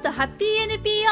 都ハッピー NPO。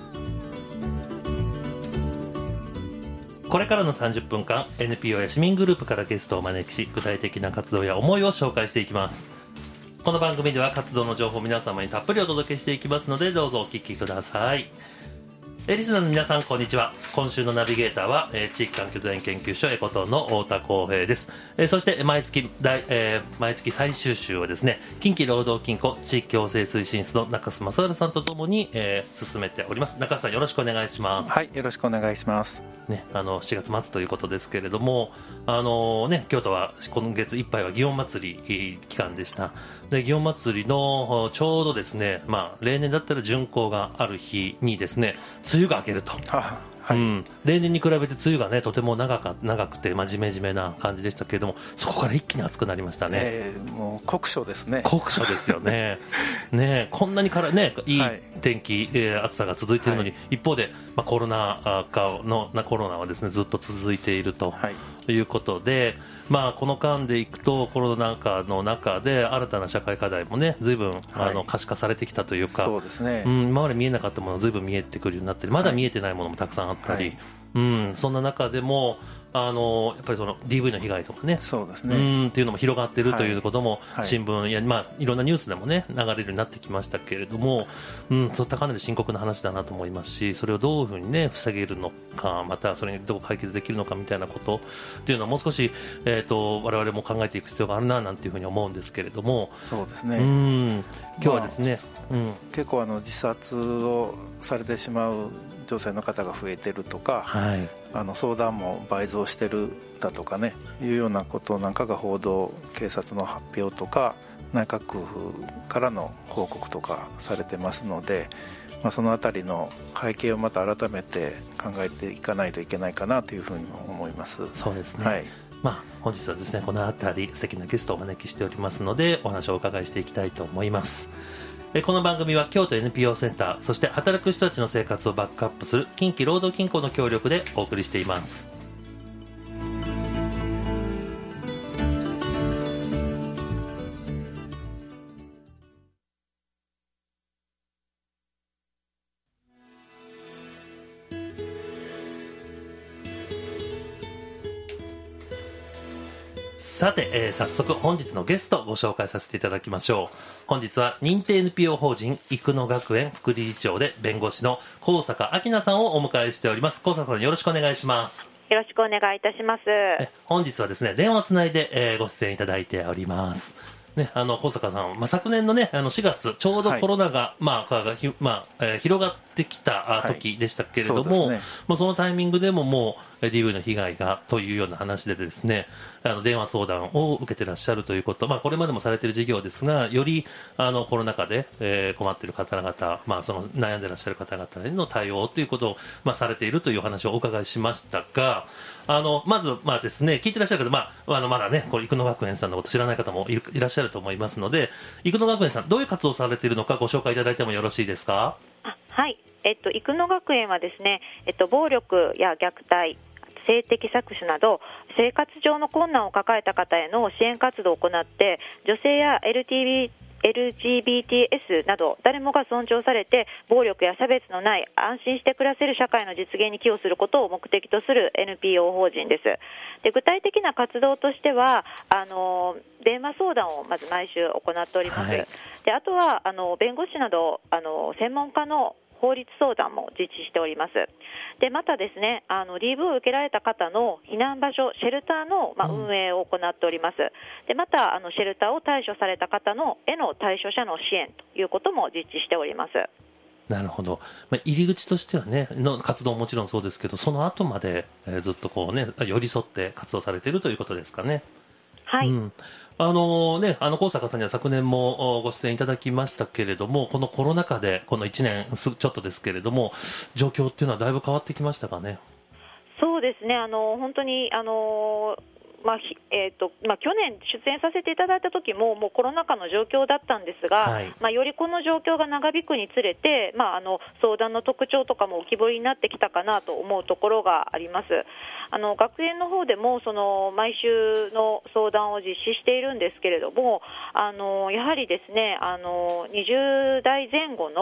これからの30分間 NPO や市民グループからゲストをお招きし、具体的な活動や思いを紹介していきます。この番組では活動の情報を皆様にたっぷりお届けしていきますので、どうぞお聞きください。リスナーの皆さん、こんにちは。今週のナビゲーターは、地域環境デザイン研究所エコトーンの太田光平です。そして毎月最終週はですね、近畿労働金庫地域共生推進室の中須正治さんとともに、進めております。中須さん、よろしくお願いします。 はい、よろしくお願いします。 ね、7月末ということですけれども、京都は今月いっぱいは祇園祭り期間でした。で、祇園祭りのちょうどですね、例年だったら巡行がある日にですね、梅雨が明けると。はい、例年に比べて梅雨がね、とても長くて、ジメジメな感じでしたけれども、そこから一気に暑くなりましたね。 もう酷暑ですね。 酷暑ですよね。ね、こんなにいい天気、暑さが続いているのに、一方で、コロナはですね、ずっと続いているということで、この間でいくとコロナ禍の中で新たな社会課題もね、随分可視化されてきたというか、 そうですね、 今まで見えなかったものが随分見えてくるようになって、まだ見えてないものもたくさんあったり、そんな中でもやっぱりその DV の被害とかね、 そうですね、 っていうのも広がっているということも、新聞や、いろんなニュースでもね、流れるようになってきましたけれども、そういったかなり深刻な話だなと思いますし、それをどういうふうにね、防げるのか、またそれにどう解決できるのかみたいなことっていうのはもう少し、我々も考えていく必要があるななんていうふうに思うんですけれども。 そうですね、 今日はですね、 結構自殺をされてしまう女性の方が増えてるとか、相談も倍増してるだとかね、いうようなことなんかが報道、警察の発表とか内閣府からの報告とかされてますので、そのあたりの背景をまた改めて考えていかないといけないかなというふうに思います。 そうですね、本日はですね、このあたり素敵なゲストをお招きしておりますので、お話をお伺いしていきたいと思います。この番組は京都 NPO センター、そして働く人たちの生活をバックアップする近畿労働金庫の協力でお送りしています。さて、早速本日のゲストをご紹介させていただきましょう。本日は認定 NPO 法人生野学園副理事長で弁護士の高坂明奈さんをお迎えしております。高坂さん、よろしくお願いします。 よろしくお願いいたします。 本日はですね、電話つないで、ご出演いただいております。ね、高坂さん、昨年のね、4月、ちょうどコロナが、広がってきた時でしたけれども、そのタイミングでももう DV の被害がというような話でですね、電話相談を受けてらっしゃるということ、これまでもされている事業ですが、よりコロナ禍で、困っている方々、その悩んでらっしゃる方々への対応ということを、されているというお話をお伺いしましたが、まずですね、聞いてらっしゃる方、まだね、生野学園さんのこと知らない方もいらっしゃると思いますので、生野学園さん、どういう活動をされているのかご紹介いただいてもよろしいですか。 はい、生野学園はですね、暴力や虐待、性的搾取など生活上の困難を抱えた方への支援活動を行って、女性や LGBTS など誰もが尊重されて暴力や差別のない安心して暮らせる社会の実現に寄与することを目的とする NPO 法人です。で、具体的な活動としては電話相談をまず毎週行っております。で、あとは弁護士など専門家の法律相談も実施しております。で、またですね、DV を受けられた方の避難場所、シェルターの、運営を行っております。で、またシェルターを退所された方のへの退所者の支援ということも実施しております。 なるほど。入り口としてはね、の活動ももちろんそうですけど、その後まで、ずっとこうね、寄り添って活動されているということですかね。 はい。 高坂さんには昨年もご出演いただきましたけれども、このコロナ禍でこの1年ちょっとですけれども、状況っていうのはだいぶ変わってきましたかね。 そうですね、本当に去年出演させていただいた時ももうコロナ禍の状況だったんですが、よりこの状況が長引くにつれて、相談の特徴とかも浮き彫りになってきたかなと思うところがあります。学園の方でも毎週の相談を実施しているんですけれども、やはりですね、20代前後の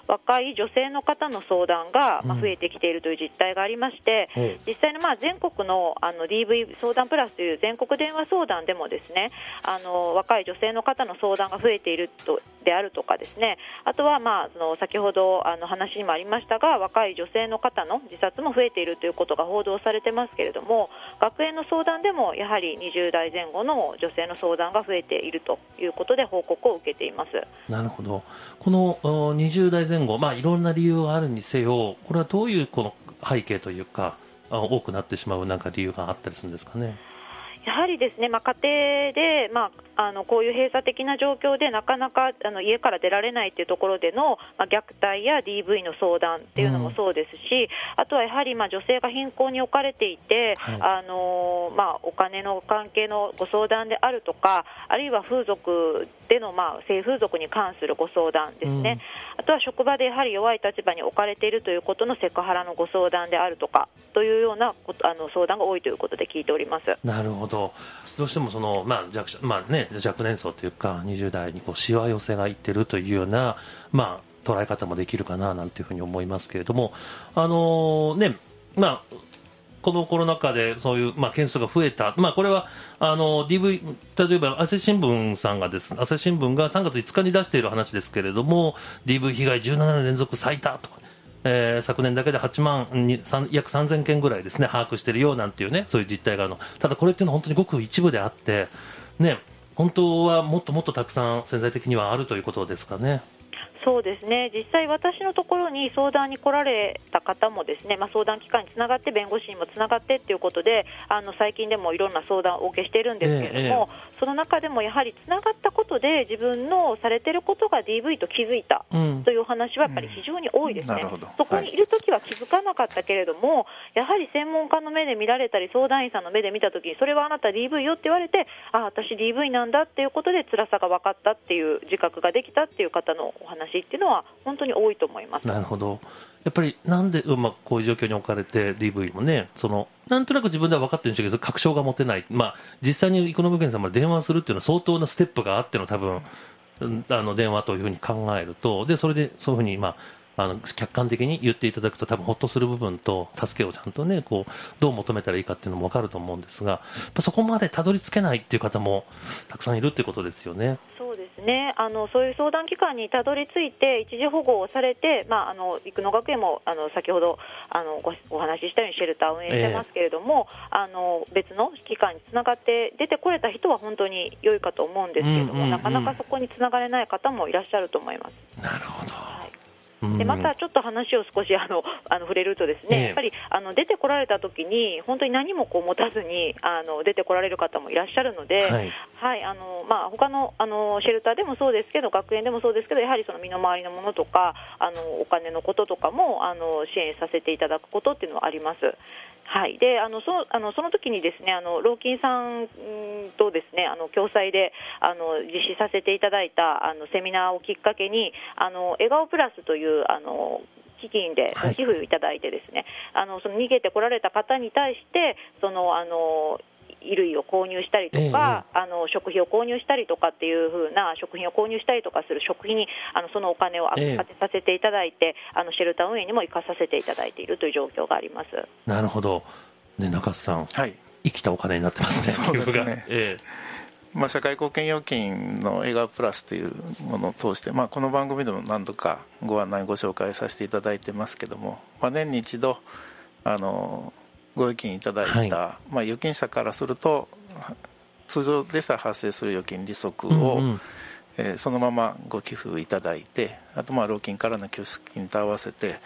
若い女性の方の相談が増えてきているという実態がありまして、実際の全国のDV 相談プラスという全国電話相談でもですね、若い女性の方の相談が増えているであるとかですね、あとは先ほど話にもありましたが、若い女性の方の自殺も増えているということが報道されてますけれども、学園の相談でもやはり20代前後の女性の相談が増えているということで報告を受けています。 なるほど。この20代前後、いろんな理由があるにせよ、これはどういうこの背景というか多くなってしまう理由があったりするんですかね。 やはりですね、家庭で、こういう閉鎖的な状況でなかなか家から出られないというところでの、虐待や DV の相談っていうのもそうですし、あとはやはり女性が貧困に置かれていて、お金の関係のご相談であるとか、あるいは風俗での、性風俗に関するご相談ですね、あとは職場でやはり弱い立場に置かれているということのセクハラのご相談であるとかというような相談が多いということで聞いております。 なるほど。どうしても若年層というか20代にしわ寄せがいっているというような、捉え方もできるかななんていうふうに思いますけれども、このコロナ禍でそういう、件数が増えた、これはDV、例えば朝日新聞さんが朝日新聞が3月5日に出している話ですけれども、 DV 被害17年連続最多とか、昨年だけで8万約3000件ぐらいですね把握しているようなんていうね、そういう実態がただこれっていうのは本当にごく一部であってね、本当はもっともっとたくさん潜在的にはあるということですかね。 そうですね、実際私のところに相談に来られた方もですね、相談機関につながって弁護士にもつながってということで最近でもいろんな相談をお受けしているんですけれども、その中でもやはりつながったことで自分のされていることが DV と気づいたというお話はやっぱり非常に多いですね。そこにいるときは気づかなかったけれども、やはり専門家の目で見られたり相談員さんの目で見たときに、それはあなた DV よって言われて、私 DV なんだっていうことで辛さが分かったっていう自覚ができたっていう方のお話っていうのは本当に多いと思います。 なるほど。やっぱりなんで、こういう状況に置かれて DV もね、なんとなく自分では分かってるんですけど確証が持てない、実際に生野保険さんまで電話するっていうのは相当なステップがあっての多分電話というふうに考えると、でそれでそういうふうに客観的に言っていただくと多分ほっとする部分と助けをちゃんとねどう求めたらいいかっていうのも分かると思うんですが、やっぱそこまでたどり着けないっていう方もたくさんいるっていうことですよね。 そうですね、そういう相談機関にたどり着いて一時保護をされて、生野学園も先ほどお話ししたようにシェルターを運営してますけれども、別の機関につながって出てこれた人は本当に良いかと思うんですけれども、なかなかそこにつながれない方もいらっしゃると思います。 なるほど。 でまたちょっと話を少し触れるとですね、やっぱり出てこられた時に本当に何も持たずに出てこられる方もいらっしゃるので、他のシェルターでもそうですけど学園でもそうですけど、やはりその身の回りのものとかお金のこととかも支援させていただくことっていうのはあります。でその時にですね老金さんとですね共催で実施させていただいたセミナーをきっかけに笑顔プラスという基金で寄付をいただいてですね、その逃げてこられた方に対して衣類を購入したりとか、食費を購入したりとかっていう風な食品を購入したりとかする食費にそのお金を当てさせていただいて、シェルター運営にも生かさせていただいているという状況があります。 なるほど、ね、中津さん、生きたお金になってますね。 そうですね、社会貢献預金の笑顔プラスというものを通して、この番組でも何度かご案内ご紹介させていただいてますけども、年に一度ご預金いただいた、預金者からすると通常でさえ発生する預金利息を、そのままご寄付いただいて、あと老金からの拠出金と合わせて、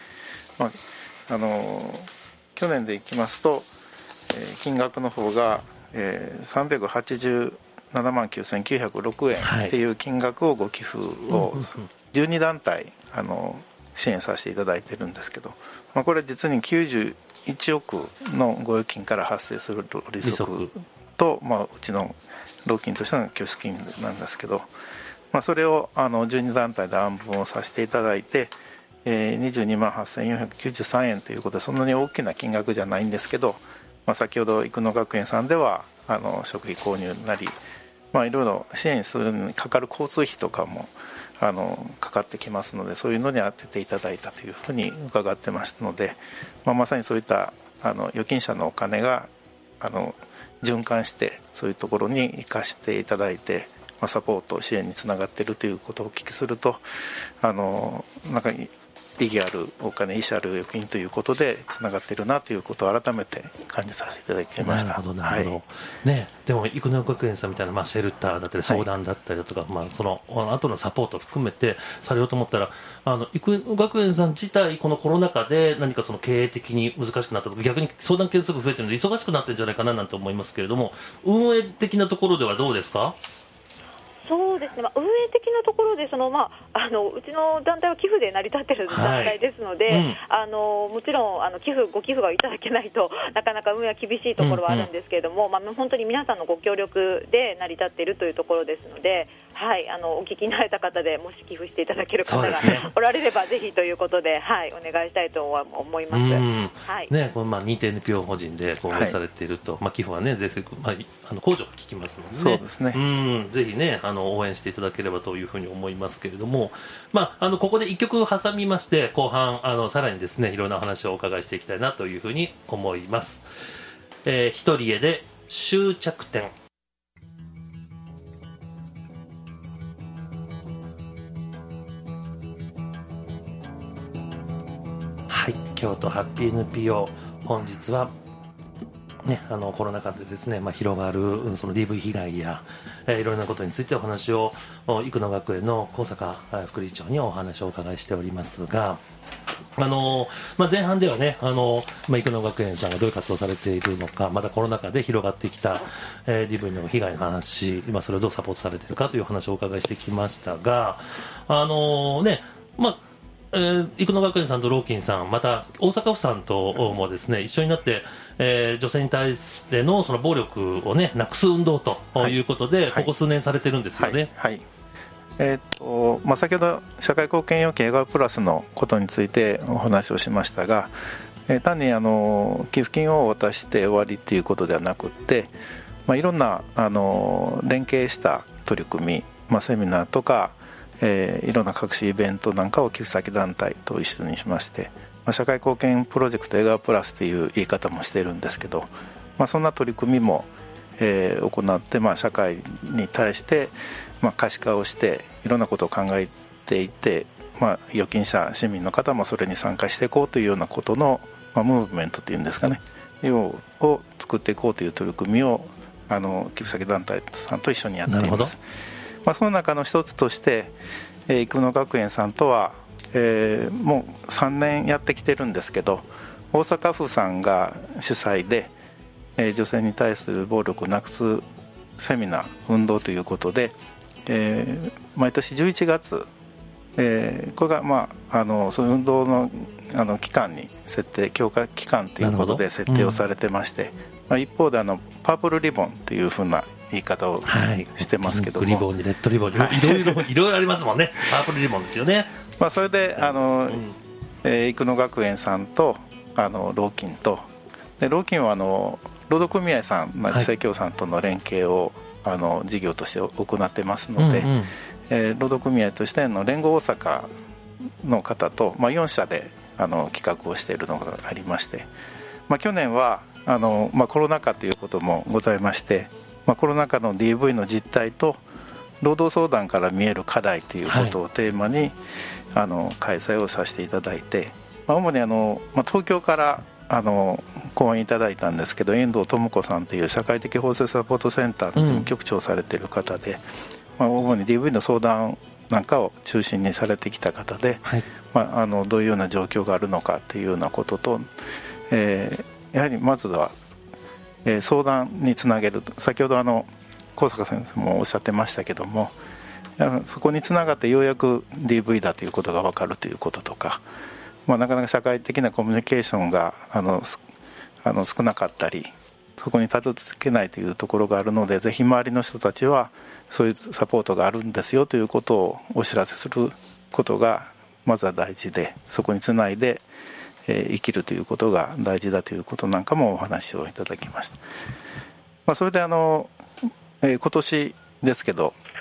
去年でいきますと、金額の方が、387万9906円っていう金額をご寄付を12団体支援させていただいてるんですけど、これ実に91億のご預金から発生する利息と、うちの老金としての拠出金なんですけど、それを12団体で案分をさせていただいて、22万8493円ということでそんなに大きな金額じゃないんですけど、先ほど生野学園さんでは食費購入なり、いろいろ支援するのにかかる交通費とかもかかってきますので、そういうのに当てていただいたというふうに伺ってますので、まさにそういった預金者のお金が循環してそういうところに生かしていただいて、サポート支援につながっているということをお聞きすると、なんか意義あるお金、意思ある預金ということでつながっているなということを改めて感じさせていただきました。 なるほどなるほど、ね、でも生野学園さんみたいな、シェルターだったり相談だったりだとか、その後のサポートを含めてされようと思ったら、生野学園さん自体このコロナ禍で何かその経営的に難しくなったとか、逆に相談件数が増えているので忙しくなってるんじゃないかななんて思いますけれども、運営的なところではどうですか？ そうですね、運営的なところでうちの団体は寄付で成り立っている団体ですので、もちろんご寄付がいただけないとなかなか運営は厳しいところはあるんですけれども、本当に皆さんのご協力で成り立っているというところですので、お聞きになれた方でもし寄付していただける方がおられればぜひということで、お願いしたいと思います。 この認定 NPO 法人で運営されていると、寄付はね税制控除が効きますので、 そうですね、 ぜひね応援していただければというふうに思いますけれども、ここで1曲挟みまして、後半さらにですねいろんなお話をお伺いしていきたいなというふうに思います。一人へで終着点。はい、京都ハッピー NPO、 本日はコロナ禍でですね、広がるその DV 被害や、いろんなことについてお話を生野学園の高坂副理事長にお話をお伺いしておりますが、前半ではね生野学園さんがどういう活動をされているのか、またコロナ禍で広がってきた、DV の被害の話、それをどうサポートされているかという話をお伺いしてきましたが、生野学園さんとローキンさん、また大阪府さんともですね一緒になって、女性に対してのその暴力をねなくす運動ということで、ここ数年されてるんですよね。 先ほど社会貢献要件笑顔プラスのことについてお話をしましたが、単に寄付金を渡して終わりということではなくって、いろんな連携した取り組み、セミナーとかいろんな各種イベントなんかを寄付先団体と一緒にしまして、社会貢献プロジェクト笑顔プラスという言い方もしてるんですけど、そんな取り組みも、行って、社会に対して、可視化をしていろんなことを考えていて、預金者市民の方もそれに参加していこうというようなことの、ムーブメントというんですかねを作っていこうという取り組みを寄付先団体さんと一緒にやっています。その中の一つとして生野学園さんとは、もう3年やってきてるんですけど、大阪府さんが主催で、女性に対する暴力をなくすセミナー運動ということで、毎年11月、これが、そういう運動の、期間に強化期間ということで設定をされてまして、一方でパープルリボンというふうな言い方をしてますけども、 ピンクリボンにレッドリボンにいろいろありますもんね。パープルリボンですよね。 それで生野学園さんとローキンとで、ローキンは労働組合さん、生協さんとの連携を事業として行ってますので、労働組合としての連合大阪の方と、4社で企画をしているのがありまして、去年はコロナ禍ということもございまして、コロナ禍の DV の実態と労働相談から見える課題ということをテーマに、開催をさせていただいて、主に東京から講演いただいたんですけど、遠藤智子さんという社会的包括サポートセンターの事務局長をされている方で、主に DV の相談なんかを中心にされてきた方で、どういうような状況があるのかというようなことと、やはりまずは、相談につなげる、先ほど高坂先生もおっしゃってましたけども、そこにつながってようやく DV だということが分かるということとか、なかなか社会的なコミュニケーションが少なかったり、そこにたどり着けないというところがあるので、ぜひ周りの人たちはそういうサポートがあるんですよということをお知らせすることがまずは大事で、そこにつないで生きるということが大事だということなんかもお話をいただきました。それで今年ですけど、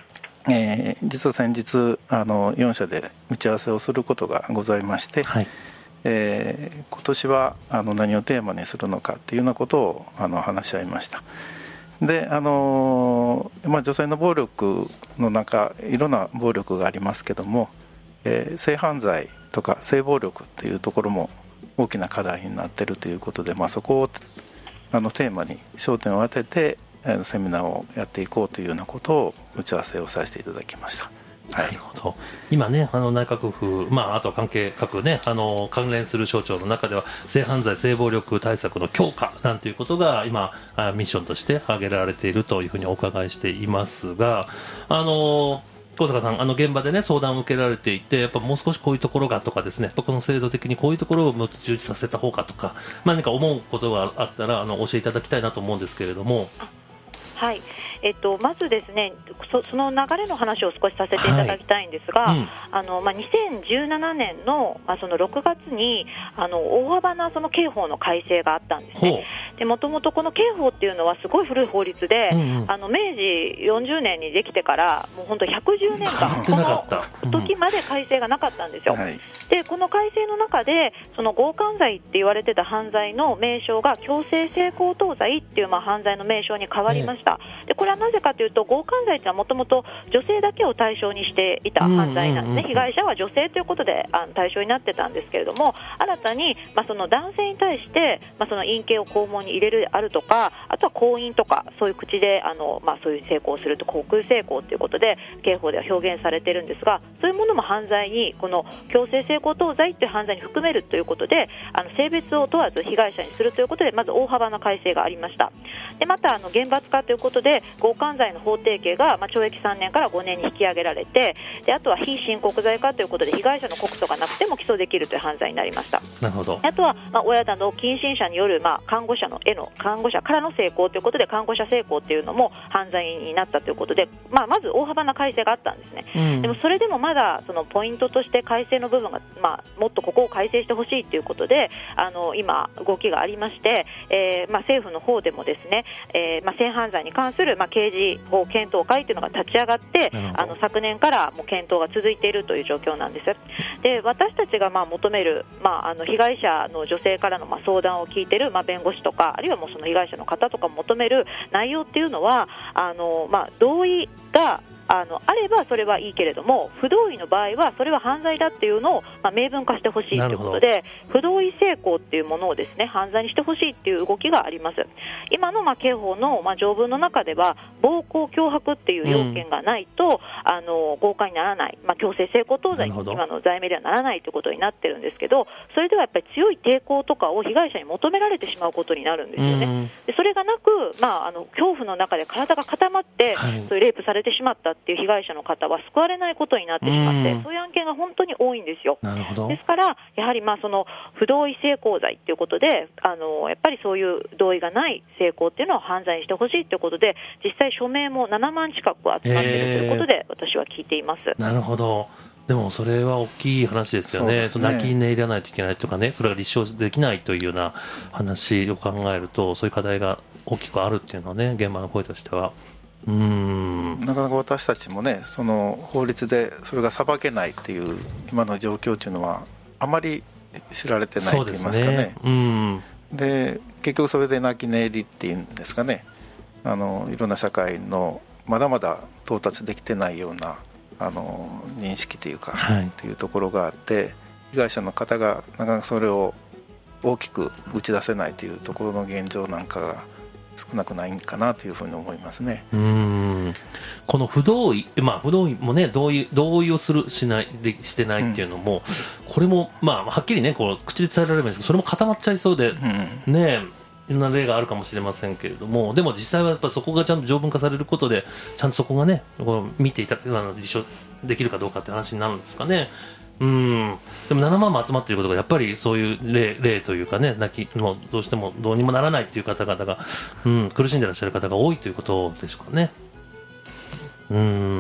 実は先日4社で打ち合わせをすることがございまして、はい、今年は何をテーマにするのかっていうようなことを話し合いました。で女性の暴力の中いろんな暴力がありますけども、性犯罪とか性暴力っていうところも大きな課題になっているということで、そこをテーマに焦点を当ててセミナーをやっていこうというようなことを打ち合わせをさせていただきました。はい、 なるほど。今ね、内閣府、あとは関係各ね、関連する省庁の中では性犯罪性暴力対策の強化なんていうことが今ミッションとして挙げられているというふうにお伺いしていますが、小坂さん、現場でね相談を受けられていて、やっぱもう少しこういうところがとかですね、この制度的にこういうところをもっと充実させた方がとか、何か思うことがあったら教えていただきたいなと思うんですけれども。 はい、まずですね、その流れの話を少しさせていただきたいんですが、2017年の、その6月に大幅なその刑法の改正があったんですね。で、もともとこの刑法っていうのはすごい古い法律で、明治40年にできてからもう本当110年間この時まで改正がなかったんですよ。で、この改正の中でその強姦罪って言われてた犯罪の名称が強制性交等罪っていう犯罪の名称に変わりました。で、これはなぜかというと、強姦罪というのはもともと女性だけを対象にしていた犯罪なんですね。被害者は女性ということで対象になってたんですけれども、新たに、その男性に対して、その陰茎を肛門に入れるであるとか、あとは婚姻とかそういう口でそういう性交をすると口腔性交ということで刑法では表現されているんですが、そういうものも犯罪にこの強制性交等罪という犯罪に含めるということで、性別を問わず被害者にするということでまず大幅な改正がありました。で、また厳罰化ということで強姦罪の法定刑が懲役3年から5年に引き上げられて、で、あとは非申告罪化ということで被害者の告訴がなくても起訴できるという犯罪になりました。 なるほど。 あとは、親など近親者による、看護者からの性交ということで看護者性交というのも犯罪になったということで、まず大幅な改正があったんですね。でもそれでもまだそのポイントとして改正の部分が、もっとここを改正してほしいということで今動きがありまして、政府の方でもですね、性犯罪に関する、刑事法検討会というのが立ち上がって昨年からもう検討が続いているという状況なんです。で、私たちが求める、被害者の女性からの相談を聞いている、弁護士とかあるいはもうその被害者の方とか求める内容っていうのは同意があればそれはいいけれども、不同意の場合はそれは犯罪だっていうのを明文化してほしいということで、不同意性交っていうものをですね犯罪にしてほしいっていう動きがあります。今の刑法の条文の中では暴行脅迫っていう要件がないと、強姦にならない、強制性交等罪に今の罪名ではならないということになってるんですけど、それではやっぱり強い抵抗とかを被害者に求められてしまうことになるんですよね。で、それがなく、恐怖の中で体が固まって、そういうレイプされてしまったっていう被害者の方は救われないことになってしまって、そういう案件が本当に多いんですよ。ですからやはりその不同意性交罪ということでやっぱりそういう同意がない性交っていうのを犯罪にしてほしいということで、実際署名も7万近く集まっているということで私は聞いています。 なるほど。でもそれは大きい話ですよね。泣き寝入らないといけないとかね、それが立証できないというような話を考えると、そういう課題が大きくあるっていうのはね、現場の声としてはなかなか私たちもね、その法律でそれが裁けないっていう今の状況というのはあまり知られてないと言いますかね。で、結局それで泣き寝入りっていうんですかね、いろんな社会のまだまだ到達できてないような認識というか、っていうところがあって、被害者の方がなかなかそれを大きく打ち出せないというところの現状なんかが少なくないんかなというふうに思いますね。 この不同意、不同意もね、同意をするしないでしてないっていうのも、これもはっきりね口で伝えられるんですけど、それも固まっちゃいそうで、ね、いろんな例があるかもしれませんけれども、でも実際はやっぱりそこがちゃんと条文化されることで、ちゃんとそこがね見ていた立証できるかどうかって話になるんですかね。でも7万も集まっていることがやっぱりそういう例というかね、もうどうしてもどうにもならないという方々が、苦しんでいらっしゃる方が多いということでしょうかね。 そうです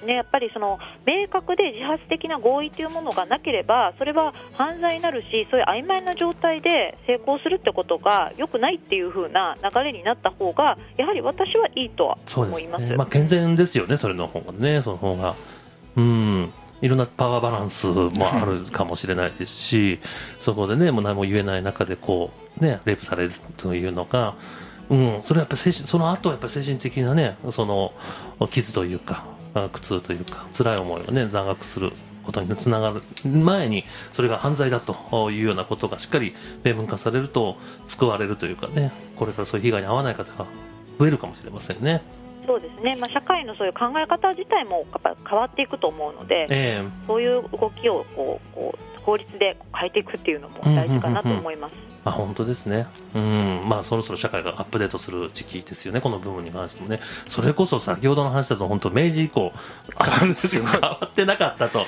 ですね、やっぱりその明確で自発的な合意というものがなければそれは犯罪になるし、そういう曖昧な状態で成功するってことが良くないっていう風な流れになった方がやはり私はいいとは思います。 そうですね、健全ですよね、それの方がね、その方がいろんなパワーバランスもあるかもしれないですしそこでねもう何も言えない中でこうねレイプされるというのが、それはやっぱりその後はやっぱり精神的なねその傷というか苦痛というか辛い思いをね残虐することにつながる前にそれが犯罪だというようなことがしっかり明文化されると救われるというかね、これからそういう被害に遭わない方が増えるかもしれませんね。 そうですね、社会のそういう考え方自体もやっぱ変わっていくと思うので、そういう動きをこう法律で変えていくっていうのも大事かなと思います。 本当ですね。そろそろ社会がアップデートする時期ですよね、この部分に関してもね。それこそ先ほどの話だと本当明治以降変わってなかったと。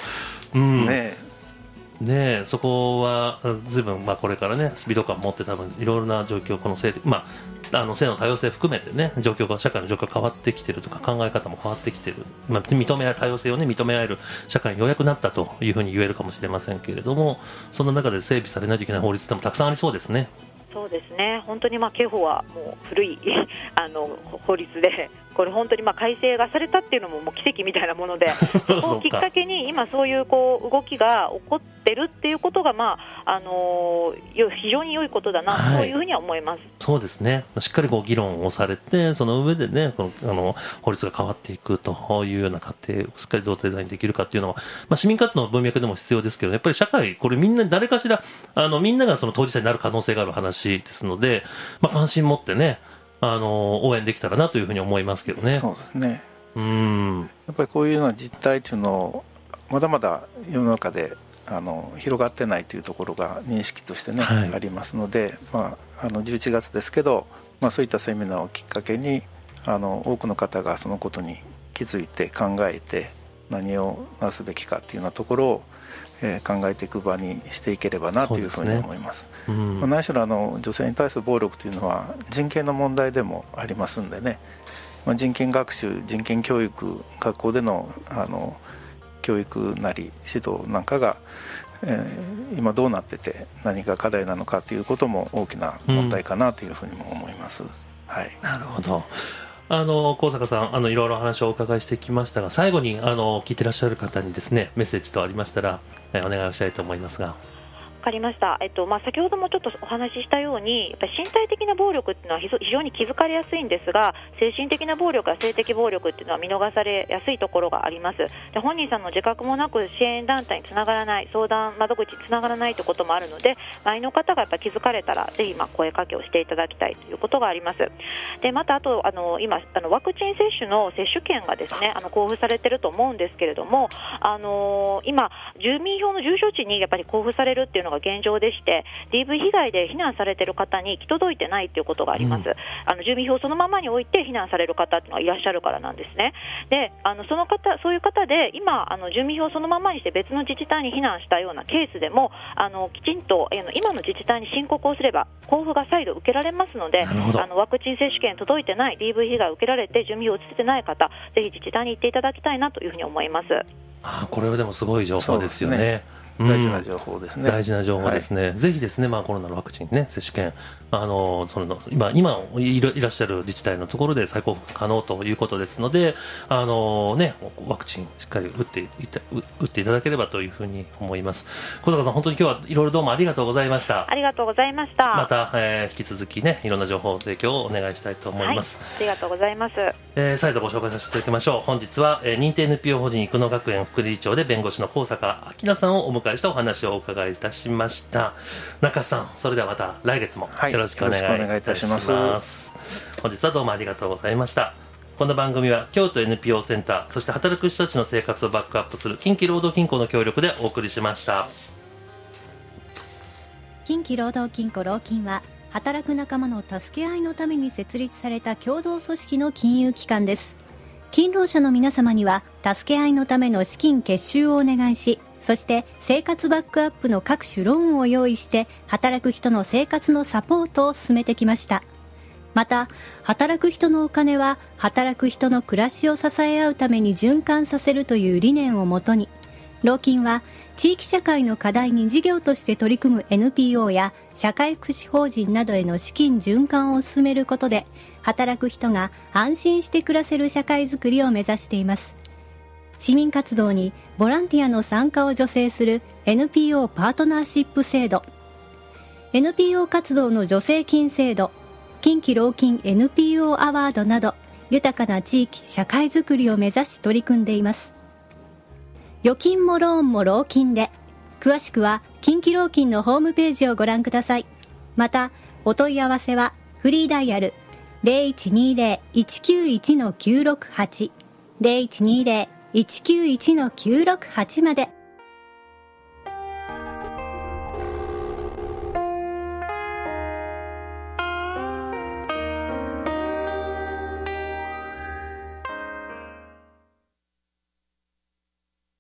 そこは随分これからねスピード感を持って多分いろいろな状況この性の多様性含めてね社会の状況が変わってきているとか考え方も変わってきている、多様性をね認め合える社会にようやくなったというふうに言えるかもしれませんけれども、その中で整備されないといけない法律でもたくさんありそうですね。 そうですね、本当に刑法はもう古い法律で、これ本当に改正がされたっていうのももう奇跡みたいなものでそこをきっかけに今そういう動きが起こってるっていうことが非常に良いことだなというふうには思います。 そうですね、しっかり議論をされてその上でね法律が変わっていくというような過程をしっかりどうデザインできるかっていうのは、市民活動の文脈でも必要ですけど、やっぱり社会これみんな誰かしらみんながその当事者になる可能性がある話ですので、関心持ってね応援できたらなというふうに思いますけどね。 そうですね、やっぱりこういうような実態というのをまだまだ世の中で広がってないというところが認識としてね、ありますので、11月ですけど、そういったセミナーをきっかけに多くの方がそのことに気づいて考えて何をなすべきかっていうようなところを考えていく場にしていければなというふうに思います。何しろ女性に対する暴力というのは人権の問題でもありますんでね、人権学習人権教育学校での教育なり指導なんかが、今どうなってて何が課題なのかということも大きな問題かなというふうにも思います。 なるほど。高坂さんいろいろ話をお伺いしてきましたが、最後に聞いてらっしゃる方にですねメッセージとありましたら、お願いをしたいと思いますが。 わかりました。先ほどもちょっとお話ししたようにやっぱり身体的な暴力っていうのは非常に気づかれやすいんですが、精神的な暴力や性的暴力っていうのは見逃されやすいところがあります。で本人さんの自覚もなく支援団体につながらない、相談窓口につながらないということもあるので、周りの方がやっぱ気づかれたらぜひ声かけをしていただきたいということがあります。でまたあと今ワクチン接種の接種券がですね交付されていると思うんですけれども、今住民票の住所地にやっぱり交付されるっていうのが現状でして、 DV 被害で避難されている方に行き届いてないということがあります。住民票そのままに置いて避難される方っていうのがいらっしゃるからなんですね。でそういう方で今住民票そのままにして別の自治体に避難したようなケースでもきちんと今の自治体に申告をすれば交付が再度受けられますので、ワクチン接種券届いてない DV 被害を受けられて住民票を移せてない方、ぜひ自治体に行っていただきたいなというふうに思います。 これはでもすごい情報ですよね。 大事な情報ですね。 大事な情報ですね。ぜひですね、コロナのワクチンね、接種券、今いらっしゃる自治体のところで再交付可能ということですので、ワクチンしっかり打っていただければというふうに思います。小坂さん、本当に今日はいろいろどうもありがとうございました。 ありがとうございました。 また、引き続きね、いろんな情報提供をお願いしたいと思います。 ありがとうございます。 再度ご紹介させていただきましょう。本日は、認定 NPO 法人生野学園副理事長で弁護士の高坂明菜さんをお迎えしたお話をお伺いいたしました。中さん、それではまた来月もよろしくお願いいたします。本日はどうもありがとうございました。この番組は京都 NPO センター、そして働く人たちの生活をバックアップする近畿労働金庫の協力でお送りしました。 近畿労働金庫労金は働く仲間の助け合いのために設立された共同組織の金融機関です。勤労者の皆様には助け合いのための資金結集をお願いし、そして生活バックアップの各種ローンを用意して働く人の生活のサポートを進めてきました。 また、働く人のお金は働く人の暮らしを支え合うために循環させるという理念をもとに、労金は地域社会の課題に事業として取り組む NPO や社会福祉法人などへの資金循環を進めることで、働く人が安心して暮らせる社会づくりを目指しています。市民活動にボランティアの参加を助成する NPO パートナーシップ制度、NPO 活動の助成金制度、近畿労金 NPO アワードなど、豊かな地域社会づくりを目指し取り組んでいます。預金もローンも労金で、詳しくは近畿労金のホームページをご覧ください。また、お問い合わせはフリーダイヤル 0120-191-968 0120-191-968まで。